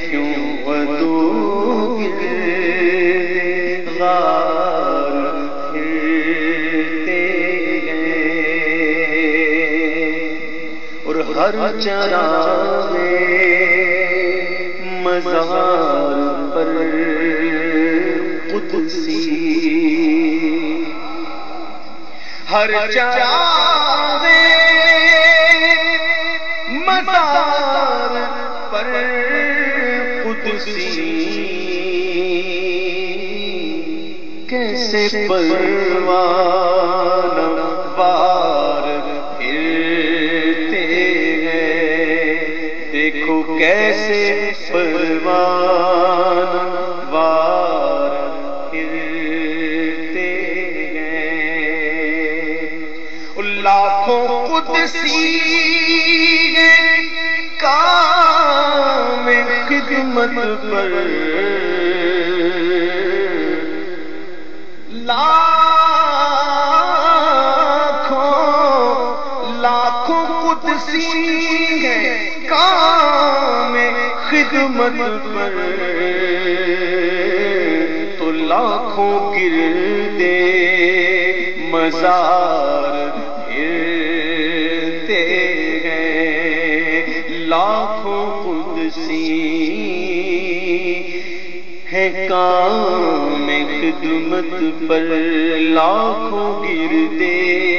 کیوں ودو غار پھرتے ہیں اور ہر چراغ مزار پر قدسی، ہر چراغ مزار پر قدسی کیسے پروان وار پھرتے ہیں، دیکھو کیسے پروان وار پھرتے ہیں، لاکھوں قدسی کام خدمت پر، لاکھوں قدسی ہے کام خدمت پر، تو لاکھوں گردے مزار پھرتے ہیں، لاکھوں قدسی ہے کام خدمت پر، لاکھوں گردے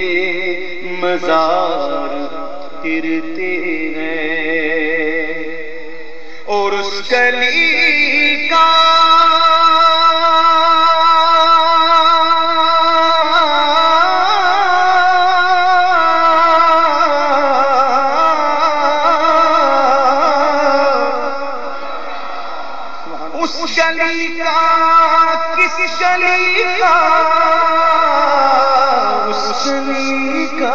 مزار پھرتے ہیں، اور اس گلی کا اس گلی کا کس گلی کا اس گلی کا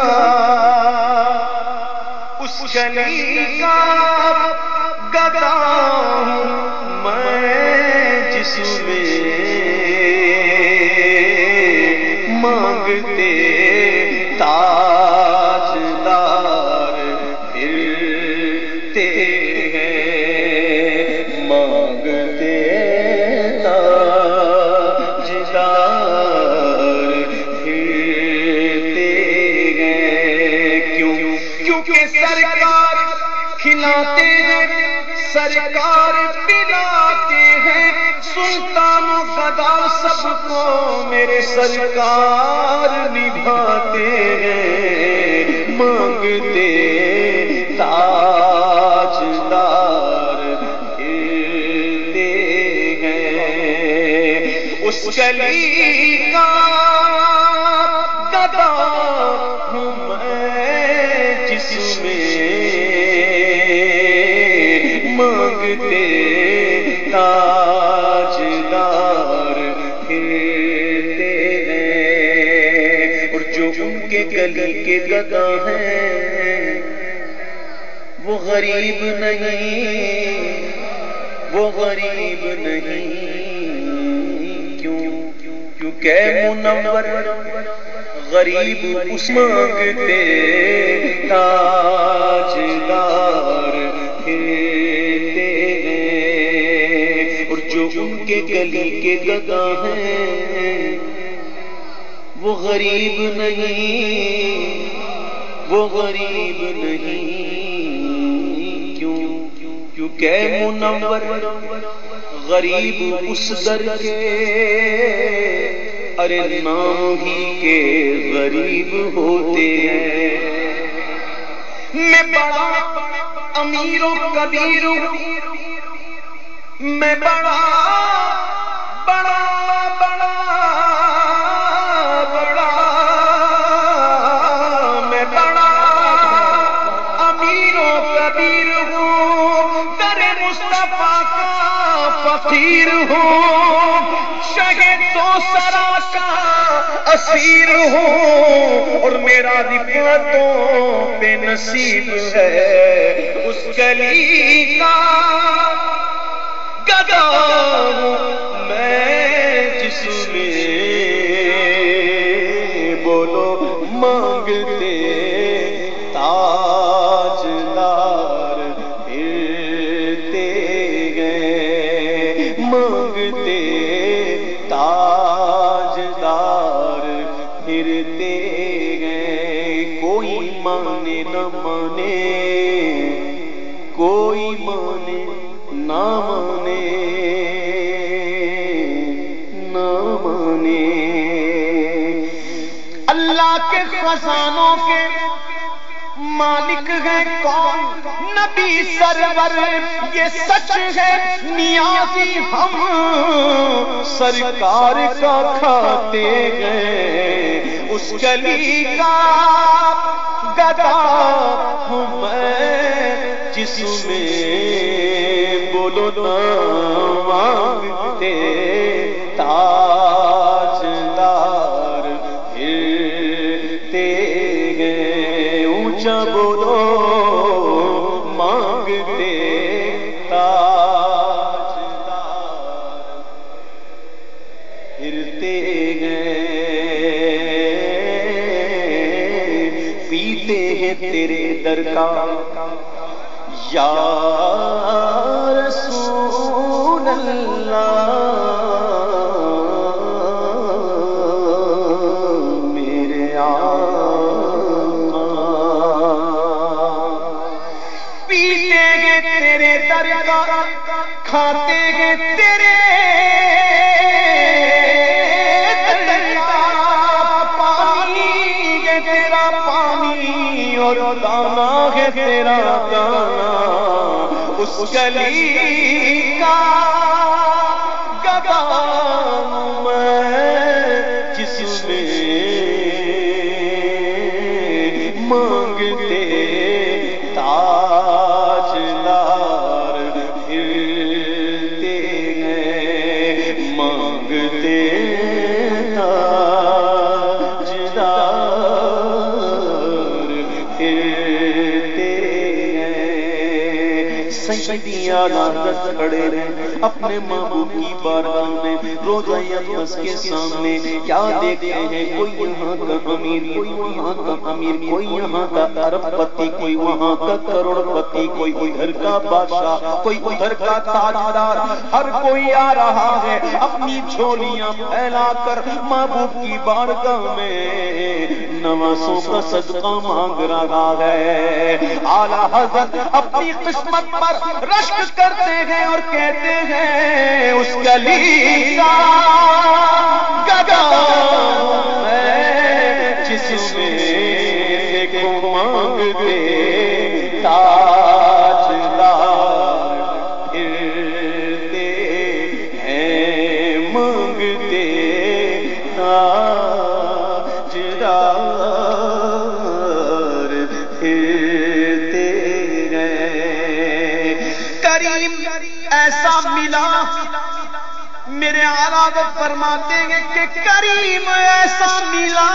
اس گلی کا گدا ہوں میں، جس میں مانگتے تاجدار پھرتے ہیں، مانگتے تاجدار پھرتے ہیں، کیونکہ سرکار کھلاتے ہیں، سرکار پلاتے ہیں، سلطان و گدا سب کو میرے سرکار نبھاتے ہیں، مانگتے تاجدار پھرتے ہیں، اس گلی کا گدا ہوں میں، جس میں مانگتے تاجدار پھرتے ہیں، اور جو ان کے گلی کے گدا ہیں وہ غریب نہیں، وہ غریب نہیں، کیونکہ منور غریب اس مانگتے تاجدار پھرتے ہیں، اور جو ان کے گلی کے گدا ہیں وہ غریب نہیں، وہ غریب نہیں، کیونکہ منور غریب اس در کے ارے نام ہی کے غریب ہوتے ہیں، میں بڑا امیر و کبیر ہوں، میں بڑا بڑا بڑا بڑا میں بڑا امیر و کبیر ہوں، در مصطفیٰ کا فقیر ہوں، شہید تو سرا کا اسیر ہوں، اور میرا رفعتوں پہ نصیب ہے اس گلی کا گدا ہوں میں، جس میں بولو مانگتے تاجدار پھرتے گئے، مانگتے تاجدار پھرتے ہیں، کوئی مانے نہ مانے، کوئی مانے نہ مانے، نہ مانے۔ اللہ کے خزانوں کے مالک ہے کون؟ نبی سرور، یہ سچ ہے نیازی ہم سرکار کا کھاتے ہیں، اس گلی کا گدا ہوں میں جس میں بولو نا مانگتے تاجدار پھرتے گئے، اونچا بولو مانگتے تاجدار پھرتے گئے، پیتے ہیں تیرے در کا یا رسول اللہ، میرے آقا، پیتے ہیں تیرے در کا، کھاتے ہیں تیرے در کا پانی، ہے تیرا پانی اور دانا ہے تیرا دانا، اس گلی کا گدا میں جس میں مانگتے تاجدار پھرتے ہیں، مانگتے تاجدار پھرتے ہیں۔ سیدی اعلیٰ حضرت کھڑے رہے اپنے محبوب کی بارگاہ میں روضہ اقدس کے سامنے، کیا دیکھتے ہیں؟ کوئی یہاں کا امیر، کوئی وہاں کا امیر، کوئی یہاں کا ارب پتی، کوئی وہاں کا کروڑ پتی، کوئی ادھر کا بادشاہ، کوئی ادھر کا تاجدار، ہر کوئی آ رہا ہے اپنی جھولیاں پھیلا کر محبوب کی بارگاہ میں نوازوں کا صدقہ مانگ رہا ہے۔ اعلیٰ حضرت اپنی قسمت پر رشک کرتے ہیں اور کہتے ہیں اس گلی کا گدا میں جس میں دیکھو مانگتے تاجدار پھرتے ہیں، مانگتے تاجدار پھرتے ہیں۔ کریم ایسا ملا، میرے آقا فرماتے ہیں کہ کریم ایسا ملا،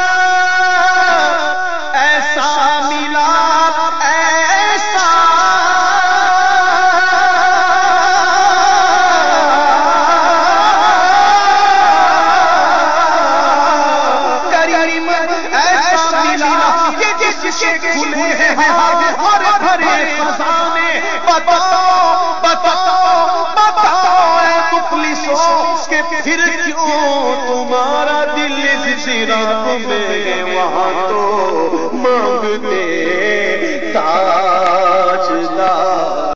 ایسا ملا، ایسا کریم ایسا ملا کہ جس کے کھلے ہیں ہر بھرے خزانے، بتاؤ بتاؤ بتاؤ اے مفلسوں کہ پھر کیوں تمہارا دل اس رات میں وہاں تو مانگتے